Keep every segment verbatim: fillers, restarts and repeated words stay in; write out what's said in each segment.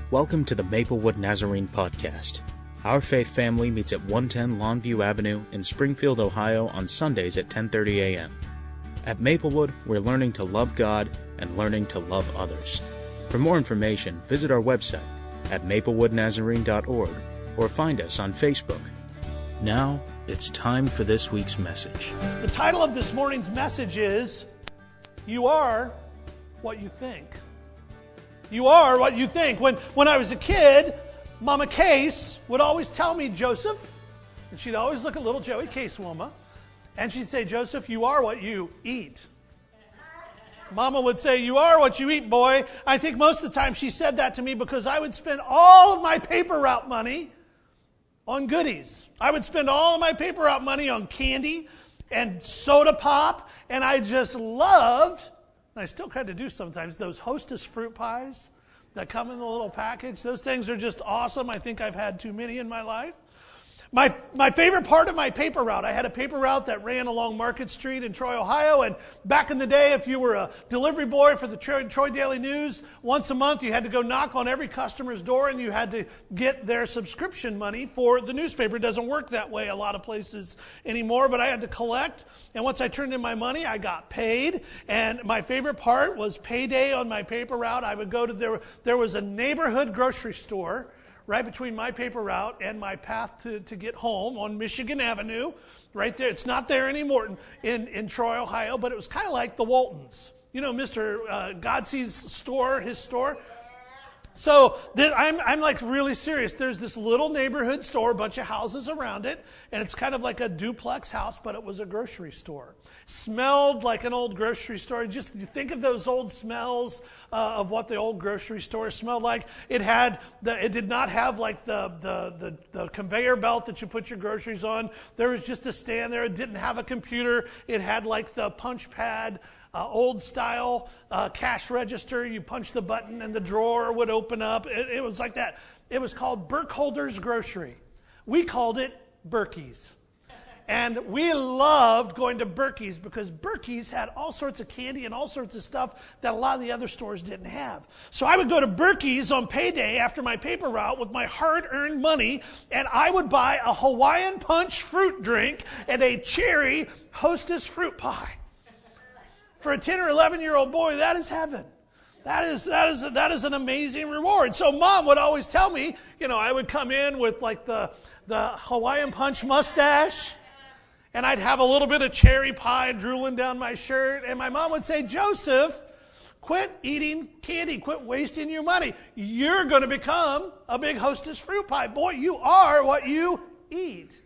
Welcome to the Maplewood Nazarene Podcast. Our faith family meets at one ten Longview Avenue in Springfield, Ohio on Sundays at ten thirty a.m. At Maplewood, we're learning to love God and learning to love others. For more information, visit our website at maplewood nazarene dot org or find us on Facebook. Now, it's time for this week's message. The title of this morning's message is, You Are What You Think. You are what you think. When, when I was a kid, Mama Case would always tell me, Joseph, and she'd always look at little Joey Casewoma, and she'd say, Joseph, you are what you eat. Mama would say, you are what you eat, boy. I think most of the time she said that to me because I would spend all of my paper route money on goodies. I would spend all of my paper route money on candy and soda pop, and I just loved, and I still kind of do sometimes, those Hostess fruit pies that come in the little package. Those things are just awesome. I think I've had too many in my life. My my favorite part of my paper route, I had a paper route that ran along Market Street in Troy, Ohio, and back in the day, if you were a delivery boy for the Troy, Troy Daily News, once a month you had to go knock on every customer's door and you had to get their subscription money for the newspaper. It doesn't work that way a lot of places anymore, but I had to collect, and once I turned in my money, I got paid, and my favorite part was payday on my paper route. I would go to, there, there was a neighborhood grocery store right between my paper route and my path to, to get home on Michigan Avenue, right there. It's not there anymore in, in Troy, Ohio, but it was kind of like the Waltons. You know, Mister Uh, Godsee's store, his store. So th- I'm, I'm like really serious. There's this little neighborhood store, a bunch of houses around it, and it's kind of like a duplex house, but it was a grocery store. Smelled like an old grocery store. Just think of those old smells uh, of what the old grocery store smelled like. It had the, it did not have like the, the the the conveyor belt that you put your groceries on. There was just a stand there. It didn't have a computer. It had like the punch pad. Uh, old style uh, cash register. You punch the button and the drawer would open up. It, it was like that. It was called Burkholder's Grocery. We called it Berkey's. And we loved going to Berkey's because Berkey's had all sorts of candy and all sorts of stuff that a lot of the other stores didn't have. So I would go to Berkey's on payday after my paper route with my hard-earned money, and I would buy a Hawaiian Punch fruit drink and a cherry Hostess fruit pie. For a ten or eleven year old boy, that is heaven. That is that is that is an amazing reward. So Mom would always tell me, you know, I would come in with like the the Hawaiian Punch mustache, and I'd have a little bit of cherry pie drooling down my shirt, and my mom would say, Joseph, quit eating candy, quit wasting your money. You're going to become a big Hostess fruit pie. Boy, you are what you eat.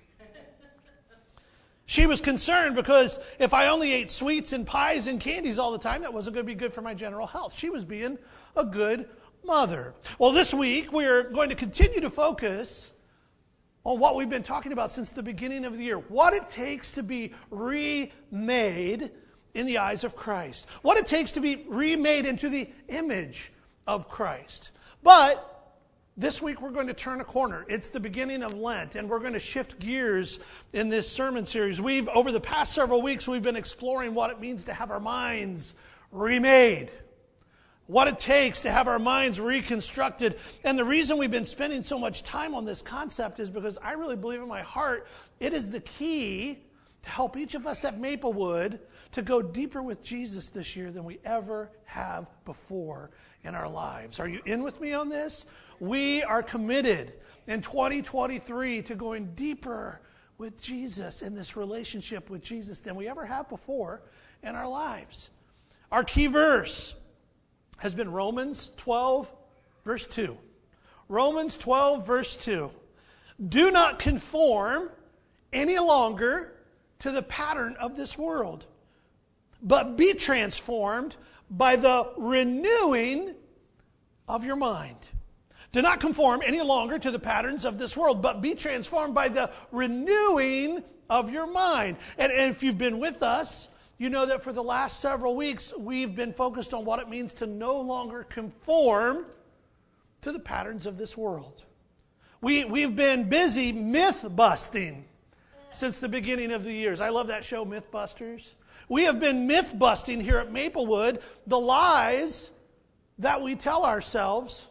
She was concerned because if I only ate sweets and pies and candies all the time, that wasn't going to be good for my general health. She was being a good mother. Well, this week we are going to continue to focus on what we've been talking about since the beginning of the year. What it takes to be remade in the eyes of Christ. What it takes to be remade into the image of Christ. But this week we're going to turn a corner. It's the beginning of Lent, and we're going to shift gears in this sermon series. We've, over the past several weeks, we've been exploring what it means to have our minds remade. What it takes to have our minds reconstructed. And the reason we've been spending so much time on this concept is because I really believe in my heart it is the key to help each of us at Maplewood to go deeper with Jesus this year than we ever have before in our lives. Are you in with me on this? We are committed in twenty twenty-three to going deeper with Jesus in this relationship with Jesus than we ever have before in our lives. Our key verse has been Romans twelve, verse two. Romans twelve, verse two. Do not conform any longer to the pattern of this world, but be transformed by the renewing of your mind. Do not conform any longer to the patterns of this world, but be transformed by the renewing of your mind. And, and if you've been with us, you know that for the last several weeks, we've been focused on what it means to no longer conform to the patterns of this world. We, we've been busy myth-busting since the beginning of the years. I love that show, Mythbusters. We have been myth-busting here at Maplewood the lies that we tell ourselves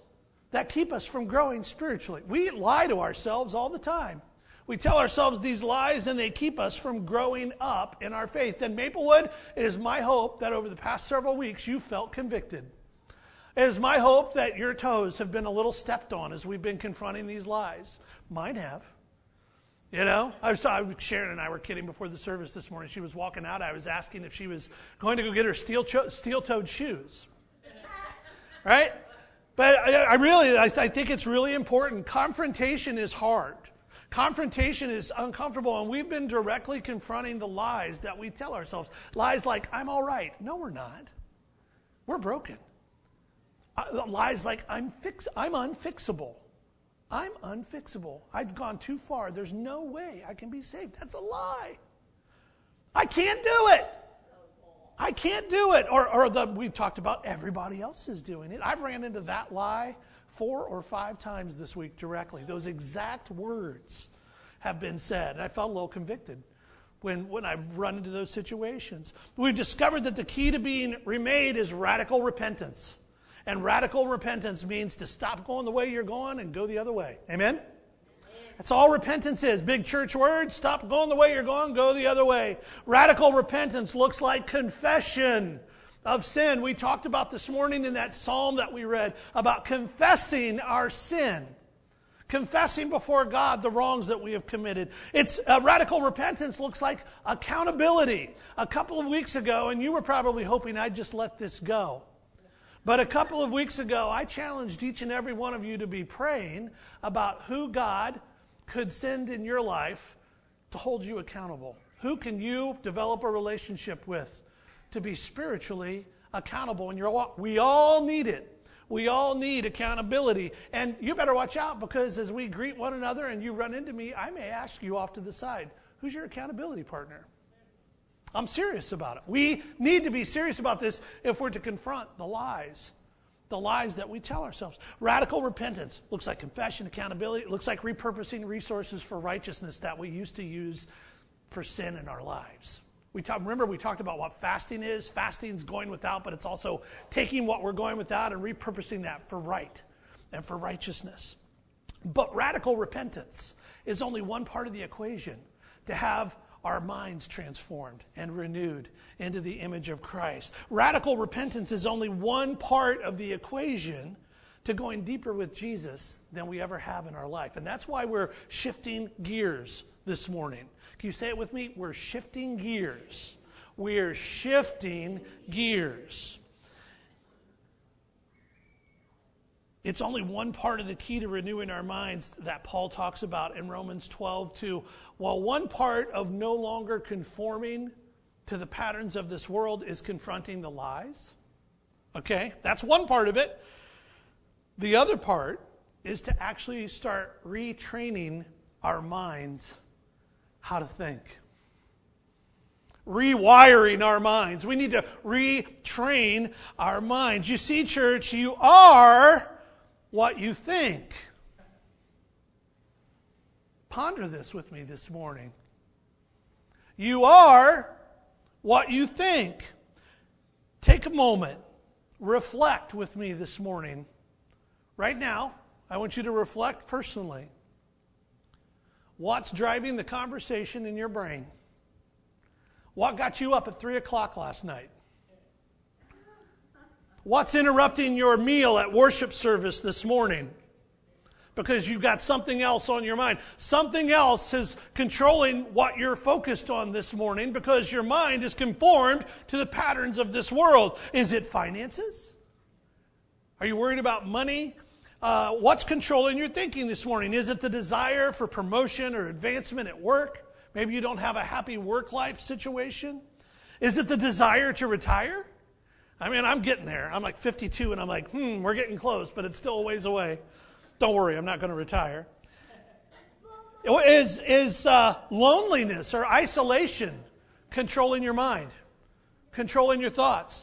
that keep us from growing spiritually. We lie to ourselves all the time. We tell ourselves these lies and they keep us from growing up in our faith. And Maplewood, it is my hope that over the past several weeks you felt convicted. It is my hope that your toes have been a little stepped on as we've been confronting these lies. Mine have. You know, I was talking, Sharon and I were kidding before the service this morning. She was walking out. I was asking if she was going to go get her steel cho- steel-toed shoes. Right? But I, I really, I, I think it's really important. Confrontation is hard. Confrontation is uncomfortable, and we've been directly confronting the lies that we tell ourselves. Lies like, I'm all right. No, we're not. We're broken. Uh, lies like, I'm fix, I'm unfixable. I'm unfixable. I've gone too far. There's no way I can be saved. That's a lie. I can't do it. I can't do it. Or, or the we've talked about everybody else is doing it. I've ran into that lie four or five times this week directly. Those exact words have been said. And I felt a little convicted when, when I've run into those situations. We've discovered that the key to being remade is radical repentance. And radical repentance means to stop going the way you're going and go the other way. Amen? Amen? That's all repentance is. Big church words. Stop going the way you're going, go the other way. Radical repentance looks like confession of sin. We talked about this morning in that psalm that we read about confessing our sin. Confessing before God the wrongs that we have committed. It's uh, radical repentance looks like accountability. A couple of weeks ago, and you were probably hoping I'd just let this go. But a couple of weeks ago, I challenged each and every one of you to be praying about who God could send in your life to hold you accountable. Who can you develop a relationship with to be spiritually accountable in your walk? We all need it. We all need accountability. And you better watch out, because as we greet one another and you run into me, I may ask you off to the side, who's your accountability partner? I'm serious about it. We need to be serious about this if we're to confront the lies. The lies that we tell ourselves. Radical repentance looks like confession, accountability. It looks like repurposing resources for righteousness that we used to use for sin in our lives. We talk, remember we talked about what fasting is. Fasting is going without, but it's also taking what we're going without and repurposing that for right and for righteousness. But radical repentance is only one part of the equation to have our minds transformed and renewed into the image of Christ. Radical repentance is only one part of the equation to going deeper with Jesus than we ever have in our life. And that's why we're shifting gears this morning. Can you say it with me? We're shifting gears. We're shifting gears. It's only one part of the key to renewing our minds that Paul talks about in Romans twelve two. While one part of no longer conforming to the patterns of this world is confronting the lies. Okay, that's one part of it. The other part is to actually start retraining our minds how to think. Rewiring our minds. We need to retrain our minds. You see, church, you are what you think. Ponder this with me this morning. You are what you think. Take a moment. Reflect with me this morning. Right now, I want you to reflect personally. What's driving the conversation in your brain? What got you up at three o'clock last night? What's interrupting your meal at worship service this morning? Because you've got something else on your mind. Something else is controlling what you're focused on this morning because your mind is conformed to the patterns of this world. Is it finances? Are you worried about money? Uh, what's controlling your thinking this morning? Is it the desire for promotion or advancement at work? Maybe you don't have a happy work-life situation. Is it the desire to retire? I mean, I'm getting there. I'm like fifty-two, and I'm like, hmm, we're getting close, but it's still a ways away. Don't worry, I'm not going to retire. Is, is uh, loneliness or isolation controlling your mind? Controlling your thoughts?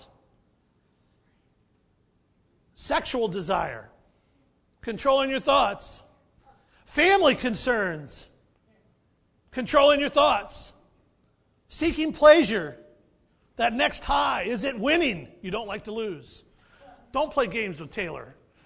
Sexual desire? Controlling your thoughts? Family concerns? Controlling your thoughts? Seeking pleasure? That next high, is it winning? You don't like to lose. Don't play games with Taylor.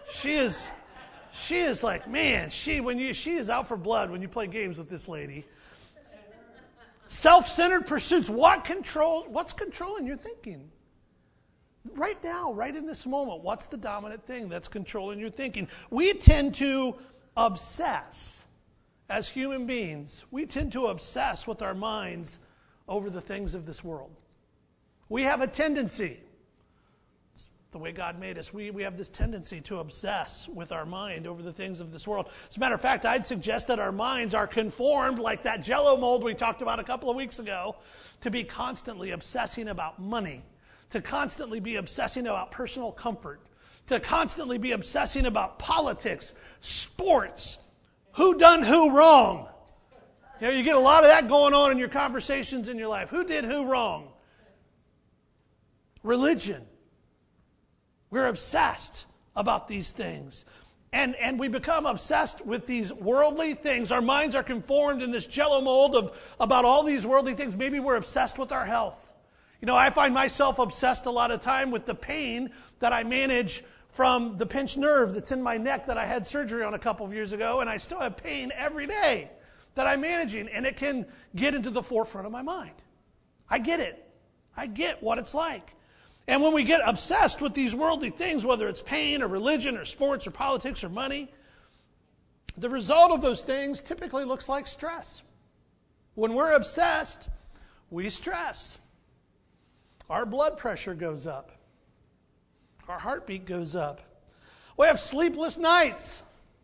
She is, she is like, man, she when you she is out for blood when you play games with this lady. Self-centered pursuits. What controls? What's controlling your thinking? Right now, right in this moment, what's the dominant thing that's controlling your thinking? We tend to obsess as human beings. We tend to obsess with our minds over the things of this world. We have a tendency. It's the way God made us. We, we have this tendency to obsess with our mind over the things of this world. As a matter of fact, I'd suggest that our minds are conformed, like that Jell-O mold we talked about a couple of weeks ago, to be constantly obsessing about money, to constantly be obsessing about personal comfort, to constantly be obsessing about politics, sports, who done who wrong. You know, you get a lot of that going on in your conversations in your life. Who did who wrong? Religion. We're obsessed about these things. And, and we become obsessed with these worldly things. Our minds are conformed in this Jell-O mold of about all these worldly things. Maybe we're obsessed with our health. You know, I find myself obsessed a lot of time with the pain that I manage from the pinched nerve that's in my neck that I had surgery on a couple of years ago, and I still have pain every day that I'm managing, and it can get into the forefront of my mind. I get it. I get what it's like. And when we get obsessed with these worldly things, whether it's pain or religion or sports or politics or money, the result of those things typically looks like stress. When we're obsessed, we stress. Our blood pressure goes up. Our heartbeat goes up. We have sleepless nights.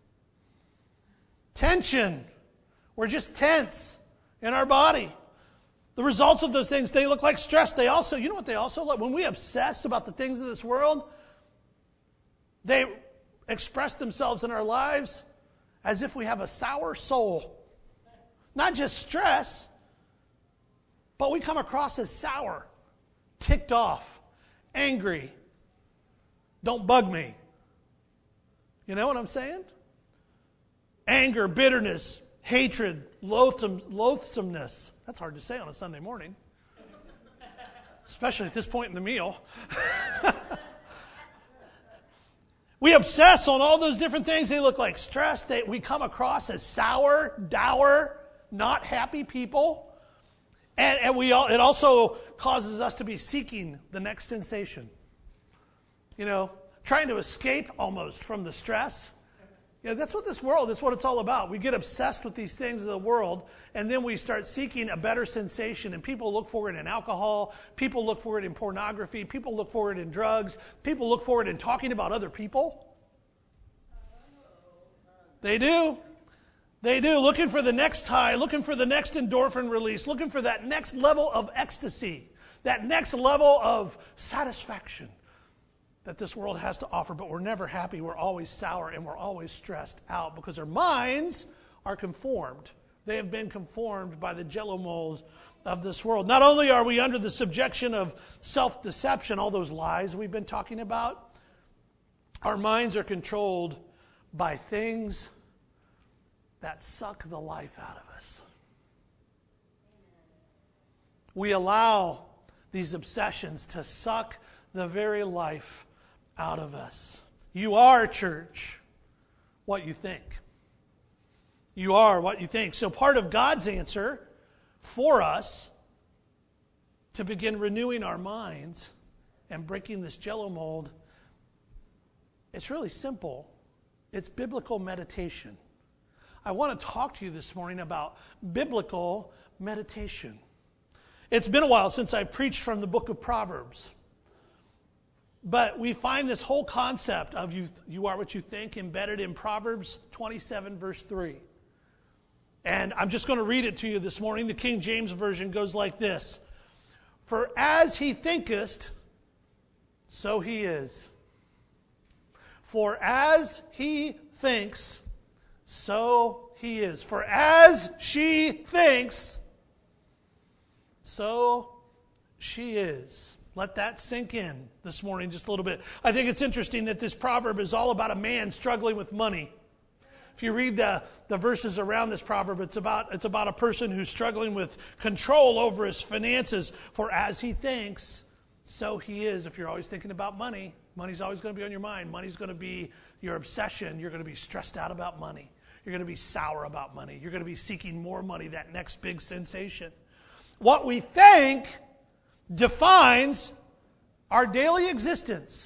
Tension. We're just tense in our body. The results of those things, they look like stress. They also, you know what they also look? When we obsess about the things of this world, they express themselves in our lives as if we have a sour soul. Not just stress, but we come across as sour, ticked off, angry. Don't bug me. You know what I'm saying? Anger, bitterness, hatred, loathsome, loathsomeness. That's hard to say on a Sunday morning, especially at this point in the meal. We obsess on all those different things. They look like stress. They, we come across as sour, dour, not happy people. And, and we all, it also causes us to be seeking the next sensation. You know, trying to escape almost from the stress. You know, that's what this world, that's what it's all about. We get obsessed with these things of the world, and then we start seeking a better sensation. And people look for it in alcohol. People look for it in pornography. People look for it in drugs. People look for it in talking about other people. They do. They do, looking for the next high, looking for the next endorphin release, looking for that next level of ecstasy, that next level of satisfaction that this world has to offer. But we're never happy. We're always sour, and we're always stressed out because our minds are conformed. They have been conformed by the Jell-O mold of this world. Not only are we under the subjection of self-deception, all those lies we've been talking about, our minds are controlled by things that suck the life out of us. We allow these obsessions to suck the very life out of us. You are, church, what you think. You are what you think. So part of God's answer for us to begin renewing our minds and breaking this Jell-O mold, it's really simple. It's biblical meditation. I want to talk to you this morning about biblical meditation. It's been a while since I preached from the book of Proverbs. But we find this whole concept of you, you are what you think embedded in Proverbs twenty-seven, verse three. And I'm just going to read it to you this morning. The King James Version goes like this. For as he thinketh, so he is. For as he thinks, so he is. For as she thinks, so she is. Let that sink in this morning just a little bit. I think it's interesting that this proverb is all about a man struggling with money. If you read the, the verses around this proverb, it's about, it's about a person who's struggling with control over his finances. For as he thinks, so he is if you're always thinking about money. Money's always going to be on your mind. Money's going to be your obsession. You're going to be stressed out about money. You're going to be sour about money. You're going to be seeking more money, that next big sensation. What we think defines our daily existence.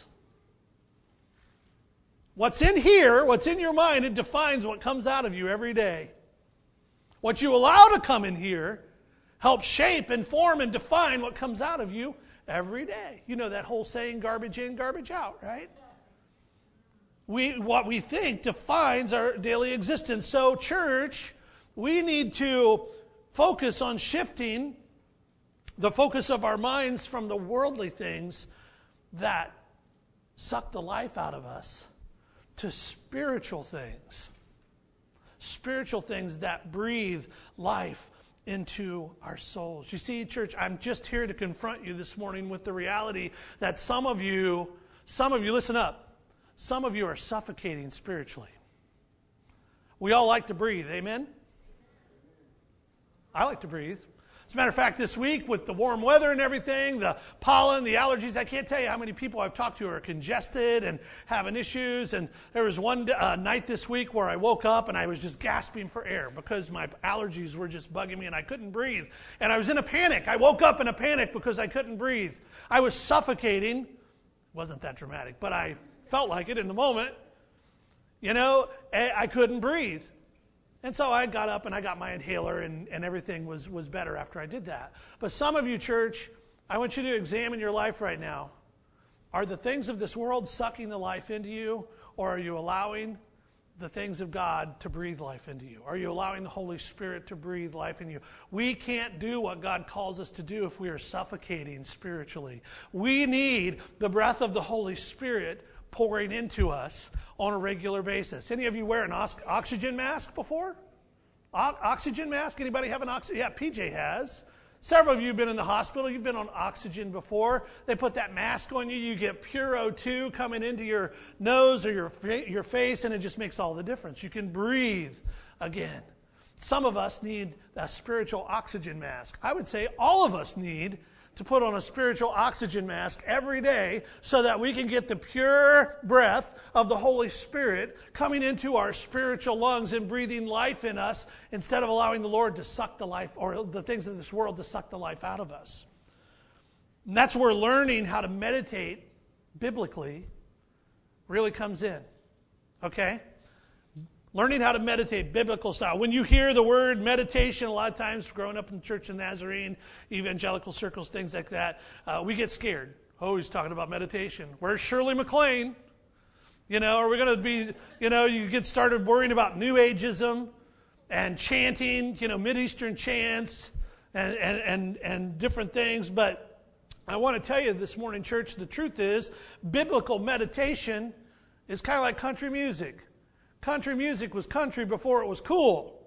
What's in here, what's in your mind, it defines what comes out of you every day. What you allow to come in here helps shape and form and define what comes out of you every day. You know that whole saying, garbage in, garbage out, right? We, what we think defines our daily existence. So, church, we need to focus on shifting the focus of our minds from the worldly things that suck the life out of us to spiritual things. Spiritual things that breathe life into our souls. You see, church, I'm just here to confront you this morning with the reality that some of you, some of you, listen up, some of you are suffocating spiritually. We all like to breathe, amen? I like to breathe. As a matter of fact, this week with the warm weather and everything, the pollen, the allergies, I can't tell you how many people I've talked to are congested and having issues. And there was one uh, night this week where I woke up and I was just gasping for air because my allergies were just bugging me and I couldn't breathe. And I was in a panic. I woke up in a panic because I couldn't breathe. I was suffocating. It wasn't that dramatic, but I felt like it in the moment. You know, I couldn't breathe. And so I got up and I got my inhaler and, and everything was, was better after I did that. But some of you, church, I want you to examine your life right now. Are the things of this world sucking the life into you, or are you allowing the things of God to breathe life into you? Are you allowing the Holy Spirit to breathe life in you? We can't do what God calls us to do if we are suffocating spiritually. We need the breath of the Holy Spirit pouring into us on a regular basis. Any of you wear an oxygen mask before? O- oxygen mask? Anybody have an oxygen? Yeah, P J has. Several of you have been in the hospital. You've been on oxygen before. They put that mask on you. You get pure O two coming into your nose or your, fa- your face, and it just makes all the difference. You can breathe again. Some of us need a spiritual oxygen mask. I would say all of us need to put on a spiritual oxygen mask every day so that we can get the pure breath of the Holy Spirit coming into our spiritual lungs and breathing life in us instead of allowing the Lord to suck the life, or the things of this world to suck the life out of us. And that's where learning how to meditate biblically really comes in. Okay? Learning how to meditate, biblical style. When you hear the word meditation, a lot of times growing up in the Church of Nazarene, evangelical circles, things like that, uh, we get scared. Oh, he's talking about meditation. Where's Shirley MacLaine? You know, are we going to be, you know, you get started worrying about New Ageism and chanting, you know, Mideastern chants and, and, and, and different things. But I want to tell you this morning, church, the truth is biblical meditation is kind of like country music. Country music was country before it was cool.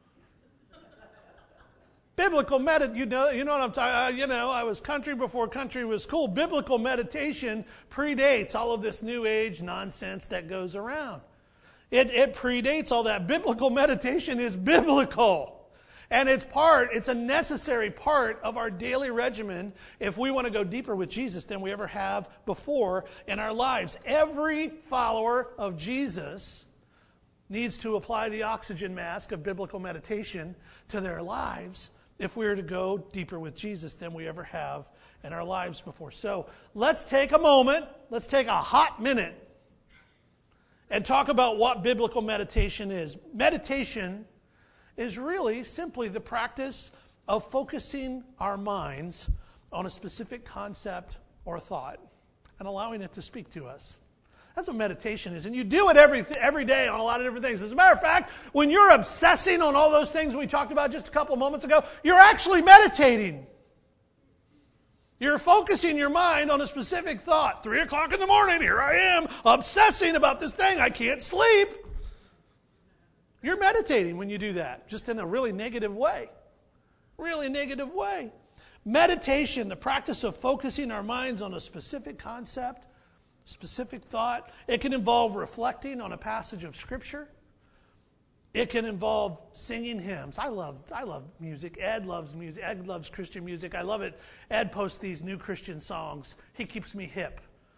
Biblical medit, you know, you know what I'm talking. Uh, you know, I was country before country was cool. Biblical meditation predates all of this New Age nonsense that goes around. It, it predates all that. Biblical meditation is biblical, and it's part. It's a necessary part of our daily regimen if we want to go deeper with Jesus than we ever have before in our lives. Every follower of Jesus needs to apply the oxygen mask of biblical meditation to their lives if we are to go deeper with Jesus than we ever have in our lives before. So let's take a moment, let's take a hot minute and talk about what biblical meditation is. Meditation is really simply the practice of focusing our minds on a specific concept or thought and allowing it to speak to us. That's what meditation is. And you do it every every day on a lot of different things. As a matter of fact, when you're obsessing on all those things we talked about just a couple of moments ago, you're actually meditating. You're focusing your mind on a specific thought. Three o'clock in the morning, here I am, obsessing about this thing. I can't sleep. You're meditating when you do that, just in a really negative way. Really negative way. Meditation, the practice of focusing our minds on a specific concept, specific thought. It can involve reflecting on a passage of Scripture. It can involve singing hymns. I love I love music. Ed loves music. Ed loves Christian music. I love it. Ed posts these new Christian songs. He keeps me hip.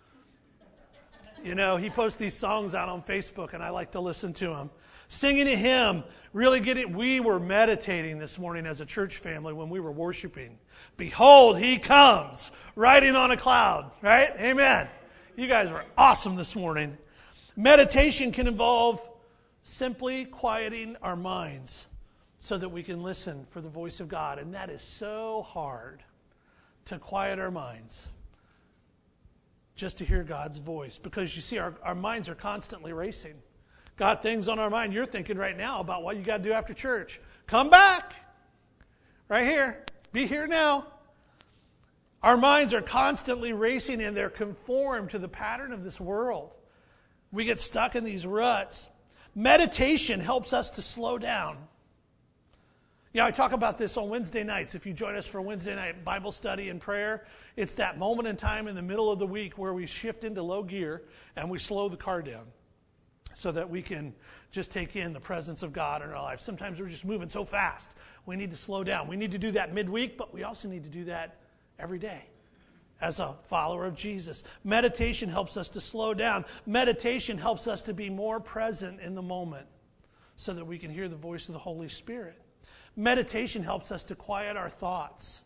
You know, he posts these songs out on Facebook, and I like to listen to them. Singing a hymn, really get it. We were meditating this morning as a church family when we were worshiping. Behold, he comes, riding on a cloud, right? Amen. You guys were awesome this morning. Meditation can involve simply quieting our minds so that we can listen for the voice of God. And that is so hard, to quiet our minds just to hear God's voice. Because you see, our, our minds are constantly racing. Got things on our mind. You're thinking right now about what you got to do after church. Come back. Right here. Be here now. Our minds are constantly racing, and they're conformed to the pattern of this world. We get stuck in these ruts. Meditation helps us to slow down. Yeah, I talk about this on Wednesday nights. If you join us for Wednesday night Bible study and prayer, it's that moment in time in the middle of the week where we shift into low gear and we slow the car down so that we can just take in the presence of God in our life. Sometimes we're just moving so fast. We need to slow down. We need to do that midweek, but we also need to do that every day as a follower of Jesus. Meditation helps us to slow down. Meditation helps us to be more present in the moment so that we can hear the voice of the Holy Spirit. Meditation helps us to quiet our thoughts,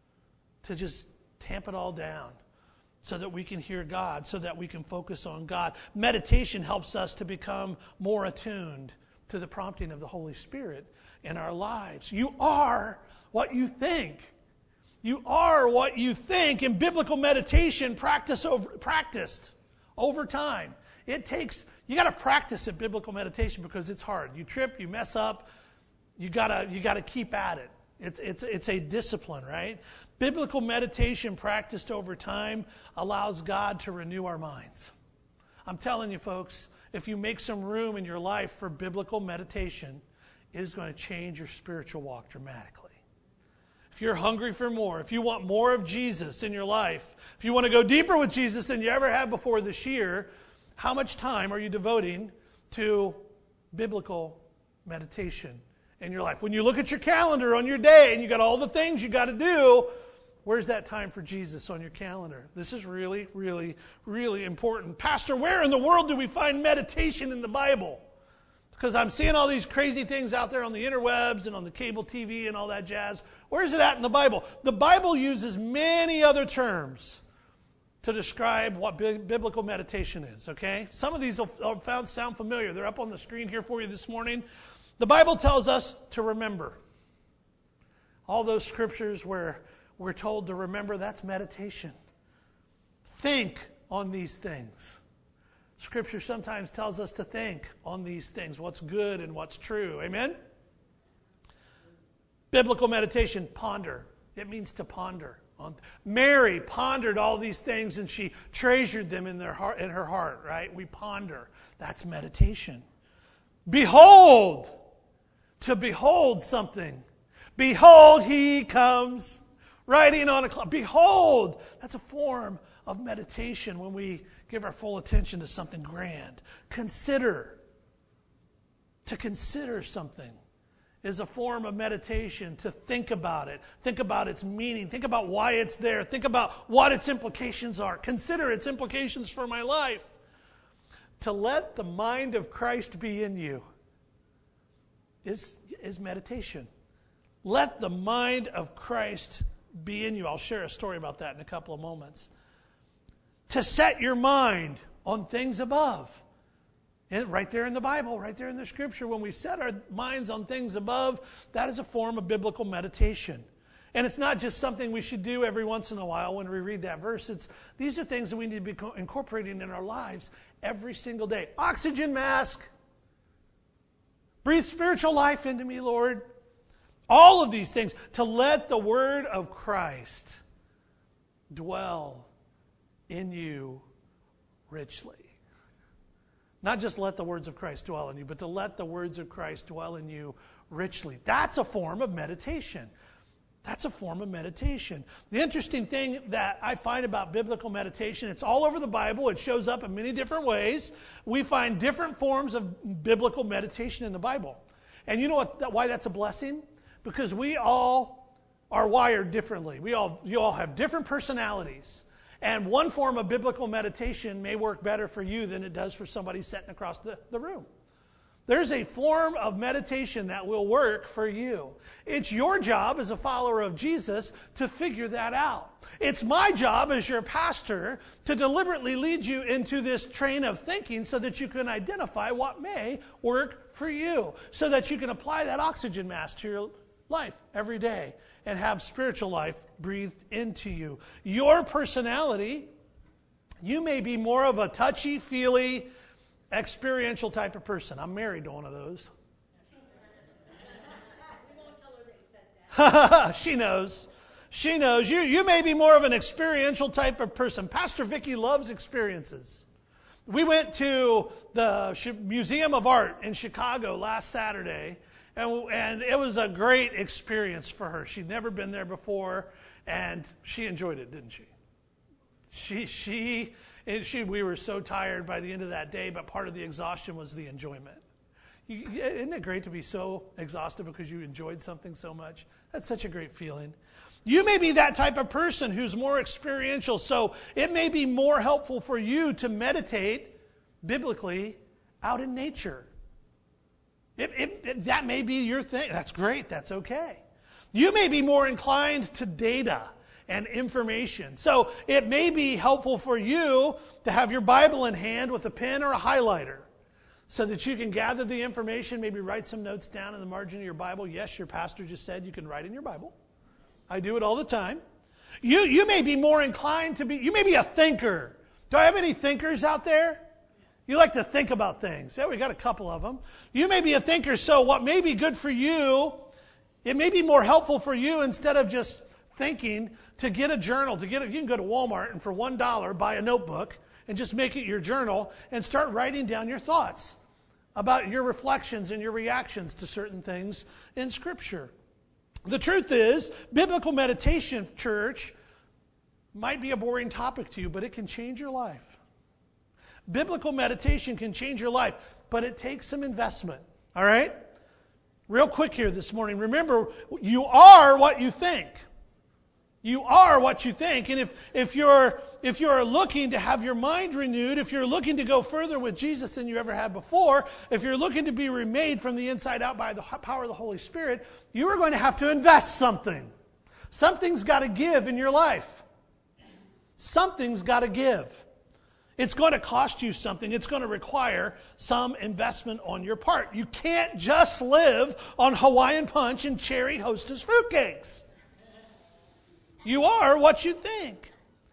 to just tamp it all down so that we can hear God, so that we can focus on God. Meditation helps us to become more attuned to the prompting of the Holy Spirit in our lives. You are what you think. You are what you think. In biblical meditation, practice over, practiced over time. It takes, you got to practice at biblical meditation because it's hard. You trip, you mess up, you gotta you gotta keep at it. It's it's it's a discipline, right? Biblical meditation practiced over time allows God to renew our minds. I'm telling you, folks, if you make some room in your life for biblical meditation, it is going to change your spiritual walk dramatically. If you're hungry for more, if you want more of Jesus in your life, if you want to go deeper with Jesus than you ever have before this year, how much time are you devoting to biblical meditation in your life? When you look at your calendar on your day and you got all the things you got to do, where's that time for Jesus on your calendar? This is really, really, really important. Pastor, where in the world do we find meditation in the Bible? Because I'm seeing all these crazy things out there on the interwebs and on the cable T V and all that jazz. Where is it at in the Bible? The Bible uses many other terms to describe what biblical meditation is, okay? Some of these will sound familiar. They're up on the screen here for you this morning. The Bible tells us to remember. All those scriptures where we're told to remember, that's meditation. Think on these things. Scripture sometimes tells us to think on these things, what's good and what's true. Amen? Biblical meditation, ponder. It means to ponder. Mary pondered all these things and she treasured them in their heart, in her heart, right? We ponder. That's meditation. Behold. To behold something. Behold, he comes riding on a cloud. Behold. That's a form of meditation when we give our full attention to something grand. Consider. To consider something is a form of meditation, to think about it. Think about its meaning. Think about why it's there. Think about what its implications are. Consider its implications for my life. To let the mind of Christ be in you is, is meditation. Let the mind of Christ be in you. I'll share a story about that in a couple of moments. To set your mind on things above. And right there in the Bible, right there in the Scripture, when we set our minds on things above, that is a form of biblical meditation. And it's not just something we should do every once in a while when we read that verse. It's these are things that we need to be incorporating in our lives every single day. Oxygen mask. Breathe spiritual life into me, Lord. All of these things. To let the word of Christ dwell in you richly. Not just let the words of Christ dwell in you, but to let the words of Christ dwell in you richly. That's a form of meditation. That's a form of meditation. The interesting thing that I find about biblical meditation, it's all over the Bible. It shows up in many different ways. We find different forms of biblical meditation in the Bible. And you know what? That, why that's a blessing? Because we all are wired differently. We all, you all have different personalities. And one form of biblical meditation may work better for you than it does for somebody sitting across the, the room. There's a form of meditation that will work for you. It's your job as a follower of Jesus to figure that out. It's my job as your pastor to deliberately lead you into this train of thinking so that you can identify what may work for you, so that you can apply that oxygen mask to your life every day and have spiritual life breathed into you. Your personality, you may be more of a touchy-feely, experiential type of person. I'm married to one of those. We won't tell her that you said that. She knows. She knows. You, you may be more of an experiential type of person. Pastor Vicky loves experiences. We went to the Museum of Art in Chicago last Saturday, and, and it was a great experience for her. She'd never been there before, and she enjoyed it, didn't she? She, she, and she, we were so tired by the end of that day, but part of the exhaustion was the enjoyment. You, isn't it great to be so exhausted because you enjoyed something so much? That's such a great feeling. You may be that type of person who's more experiential, so it may be more helpful for you to meditate biblically out in nature. It, it, it, that may be your thing. That's great. That's okay. You may be more inclined to data and information. So it may be helpful for you to have your Bible in hand with a pen or a highlighter so that you can gather the information, maybe write some notes down in the margin of your Bible. Yes, your pastor just said you can write in your Bible. I do it all the time. You, you may be more inclined to be, you may be a thinker. Do I have any thinkers out there? You like to think about things. Yeah, we got a couple of them. You may be a thinker, so what may be good for you, it may be more helpful for you instead of just thinking to get a journal, to get a, you can go to Walmart and for one dollar buy a notebook and just make it your journal and start writing down your thoughts about your reflections and your reactions to certain things in Scripture. The truth is, biblical meditation, church, might be a boring topic to you, but it can change your life. Biblical meditation can change your life, but it takes some investment. All right? Real quick here this morning. Remember, you are what you think. You are what you think. And if, if you're if you're looking to have your mind renewed, if you're looking to go further with Jesus than you ever have before, if you're looking to be remade from the inside out by the power of the Holy Spirit, you are going to have to invest something. Something's got to give in your life. Something's got to give. It's going to cost you something. It's going to require some investment on your part. You can't just live on Hawaiian Punch and Cherry Hostess fruitcakes. You are what you think.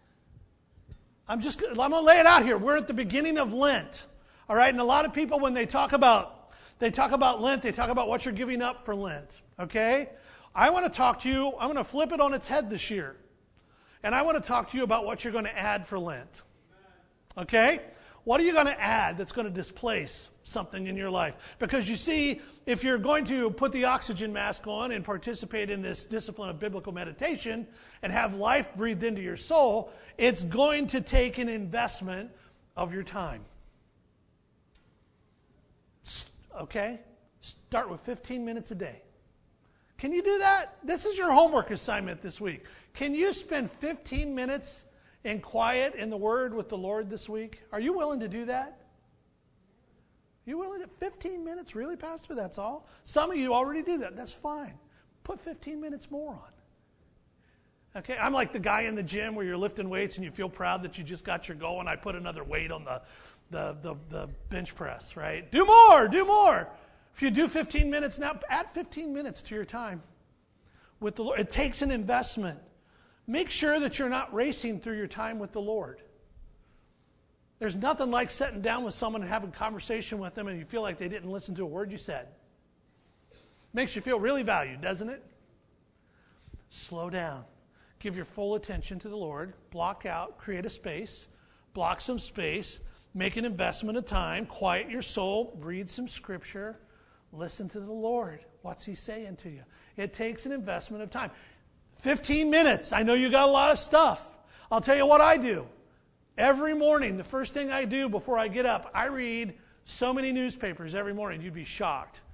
I'm just I'm going to lay it out here. We're at the beginning of Lent. All right? And a lot of people, when they talk about they talk about Lent, they talk about what you're giving up for Lent. Okay? I want to talk to you, I'm going to flip it on its head this year. And I want to talk to you about what you're going to add for Lent. Okay? What are you going to add that's going to displace something in your life? Because you see, if you're going to put the oxygen mask on and participate in this discipline of biblical meditation and have life breathed into your soul, it's going to take an investment of your time. Okay? Start with fifteen minutes a day. Can you do that? This is your homework assignment this week. Can you spend fifteen minutes in quiet in the Word with the Lord this week? Are you willing to do that? You willing to? fifteen minutes? Really, Pastor? That's all? Some of you already do that. That's fine. Put fifteen minutes more on. Okay, I'm like the guy in the gym where you're lifting weights and you feel proud that you just got your goal and I put another weight on the, the, the, the bench press, right? Do more, do more. If you do fifteen minutes now, add fifteen minutes to your time with the Lord. It takes an investment. Make sure that you're not racing through your time with the Lord. There's nothing like sitting down with someone and having a conversation with them and you feel like they didn't listen to a word you said. Makes you feel really valued, doesn't it? Slow down. Give your full attention to the Lord. Block out. Create a space. Block some space. Make an investment of time. Quiet your soul. Read some Scripture. Listen to the Lord. What's He saying to you? It takes an investment of time. fifteen minutes. I know you got a lot of stuff. I'll tell you what I do. Every morning, the first thing I do before I get up, I read so many newspapers every morning. You'd be shocked.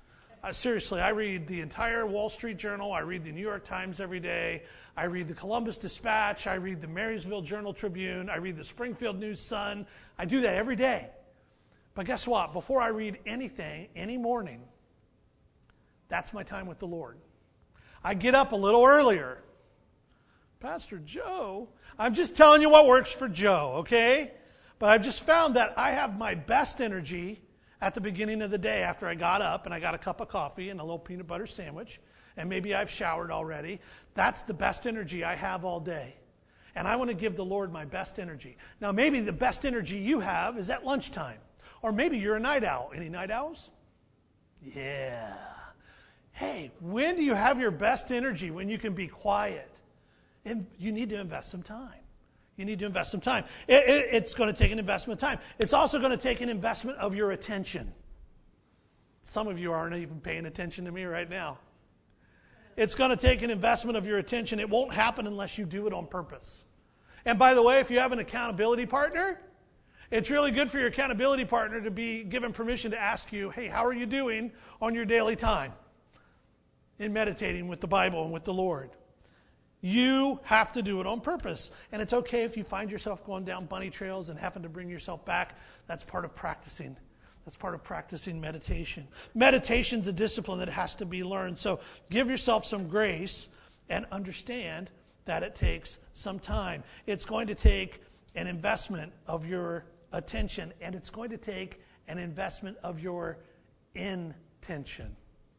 Uh, seriously, I read the entire Wall Street Journal. I read the New York Times every day. I read the Columbus Dispatch. I read the Marysville Journal Tribune. I read the Springfield News Sun. I do that every day. But guess what? Before I read anything, any morning, that's my time with the Lord. I get up a little earlier. Pastor Joe, I'm just telling you what works for Joe, okay? But I've just found that I have my best energy at the beginning of the day after I got up and I got a cup of coffee and a little peanut butter sandwich, and maybe I've showered already. That's the best energy I have all day. And I want to give the Lord my best energy. Now, maybe the best energy you have is at lunchtime. Or maybe you're a night owl. Any night owls? Yeah. Hey, when do you have your best energy? When you can be quiet. And you need to invest some time. You need to invest some time. It, it, it's going to take an investment of time. It's also going to take an investment of your attention. Some of you aren't even paying attention to me right now. It's going to take an investment of your attention. It won't happen unless you do it on purpose. And by the way, if you have an accountability partner, it's really good for your accountability partner to be given permission to ask you, hey, how are you doing on your daily time in meditating with the Bible and with the Lord? You have to do it on purpose. And it's okay if you find yourself going down bunny trails and having to bring yourself back. That's part of practicing. That's part of practicing meditation. Meditation's a discipline that has to be learned. So give yourself some grace and understand that it takes some time. It's going to take an investment of your attention, and it's going to take an investment of your intention.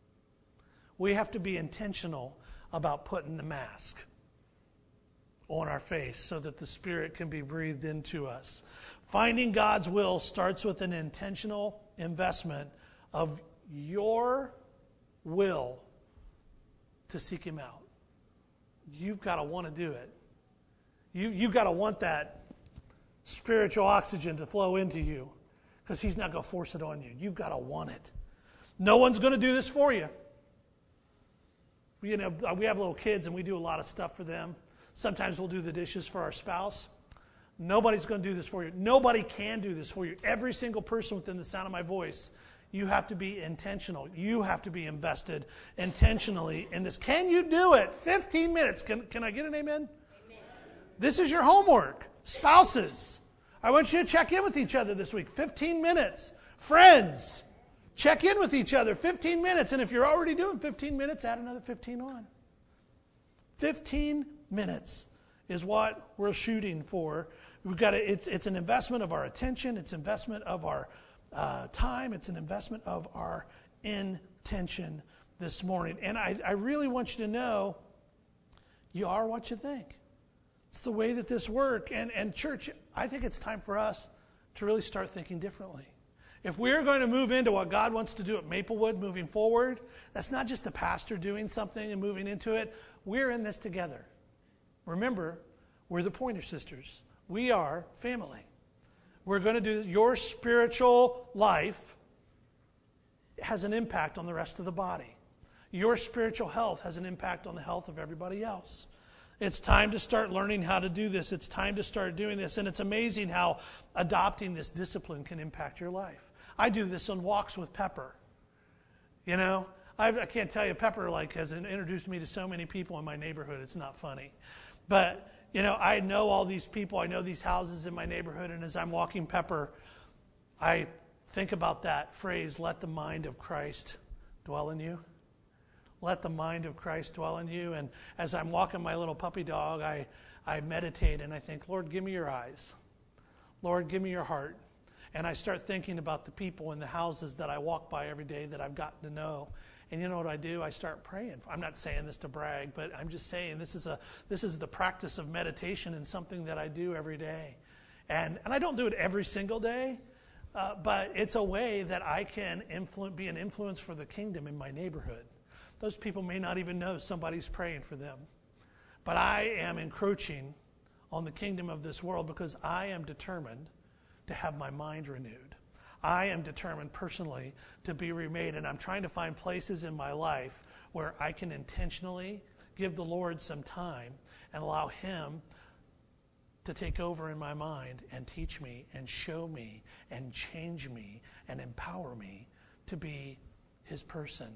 We have to be intentional about putting the mask on our face so that the Spirit can be breathed into us. Finding God's will starts with an intentional investment of your will to seek Him out. You've got to want to do it. You, you've got to want that spiritual oxygen to flow into you, because He's not going to force it on you. You've got to want it. No one's going to do this for you. You know, we have little kids and we do a lot of stuff for them. Sometimes we'll do the dishes for our spouse. Nobody's going to do this for you. Nobody can do this for you. Every single person within the sound of my voice, you have to be intentional. You have to be invested intentionally in this. Can you do it? fifteen minutes. Can, can I get an amen? Amen? This is your homework. Spouses, I want you to check in with each other this week. fifteen minutes. Friends, check in with each other. fifteen minutes. And if you're already doing fifteen minutes, add another fifteen on. fifteen minutes is what we're shooting for. We've got to, it's, it's an investment of our attention. It's investment of our uh, time. It's an investment of our intention this morning. And I, I really want you to know you are what you think. It's the way that this works. And, and church, I think it's time for us to really start thinking differently. If we're going to move into what God wants to do at Maplewood moving forward, that's not just the pastor doing something and moving into it. We're in this together. Remember, we're the Pointer Sisters. We are family. We're going to do your spiritual life has an impact on the rest of the body. Your spiritual health has an impact on the health of everybody else. It's time to start learning how to do this. It's time to start doing this. And it's amazing how adopting this discipline can impact your life. I do this on walks with Pepper. You know, I, I can't tell you, Pepper like has introduced me to so many people in my neighborhood. It's not funny. But, you know, I know all these people. I know these houses in my neighborhood. And as I'm walking Pepper, I think about that phrase, let the mind of Christ dwell in you. Let the mind of Christ dwell in you. And as I'm walking my little puppy dog, I, I meditate and I think, Lord, give me your eyes. Lord, give me your heart. And I start thinking about the people in the houses that I walk by every day that I've gotten to know. And you know what I do? I start praying. I'm not saying this to brag, but I'm just saying this is a this is the practice of meditation and something that I do every day. And and I don't do it every single day, uh, but it's a way that I can influ- be an influence for the kingdom in my neighborhood. Those people may not even know somebody's praying for them. But I am encroaching on the kingdom of this world because I am determined to have my mind renewed. I am determined personally to be remade, and I'm trying to find places in my life where I can intentionally give the Lord some time and allow Him to take over in my mind and teach me and show me and change me and empower me to be His person.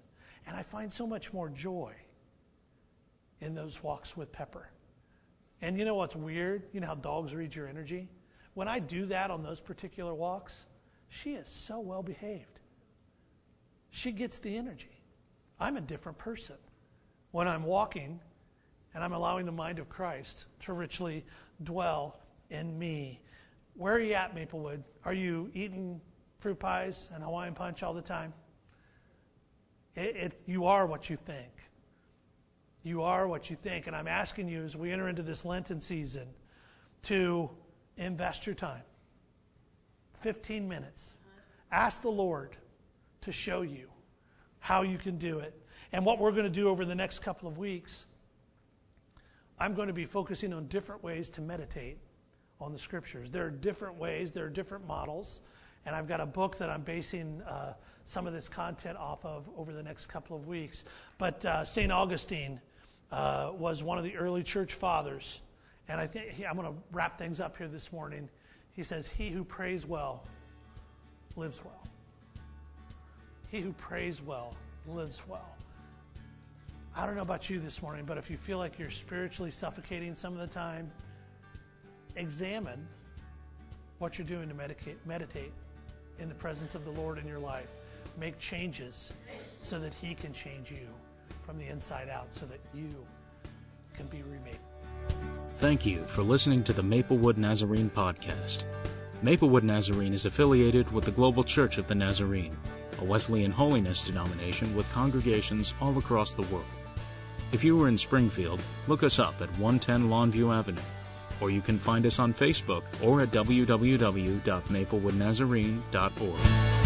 And I find so much more joy in those walks with Pepper. And you know what's weird? You know how dogs read your energy? When I do that on those particular walks, she is so well behaved. She gets the energy. I'm a different person when I'm walking and I'm allowing the mind of Christ to richly dwell in me. Where are you at, Maplewood? Are you eating fruit pies and Hawaiian punch all the time? It, it, you are what you think. You are what you think. And I'm asking you as we enter into this Lenten season to invest your time. fifteen minutes. Ask the Lord to show you how you can do it. And what we're going to do over the next couple of weeks, I'm going to be focusing on different ways to meditate on the Scriptures. There are different ways, there are different models, and I've got a book that I'm basing uh, some of this content off of over the next couple of weeks. But uh, Saint Augustine uh, was one of the early church fathers, and I think he, I'm going to wrap things up here this morning. He says, "He who prays well lives well. He who prays well lives well." I don't know about you this morning, but if you feel like you're spiritually suffocating some of the time, examine what you're doing to medicate, meditate in the presence of the Lord in your life. Make changes so that He can change you from the inside out, so that you can be remade. Thank you for listening to the Maplewood Nazarene podcast. Maplewood Nazarene is affiliated with the Global Church of the Nazarene, a Wesleyan holiness denomination with congregations all across the world. If you are in Springfield, look us up at one ten Longview Avenue, or you can find us on Facebook or at w w w dot maplewood nazarene dot org.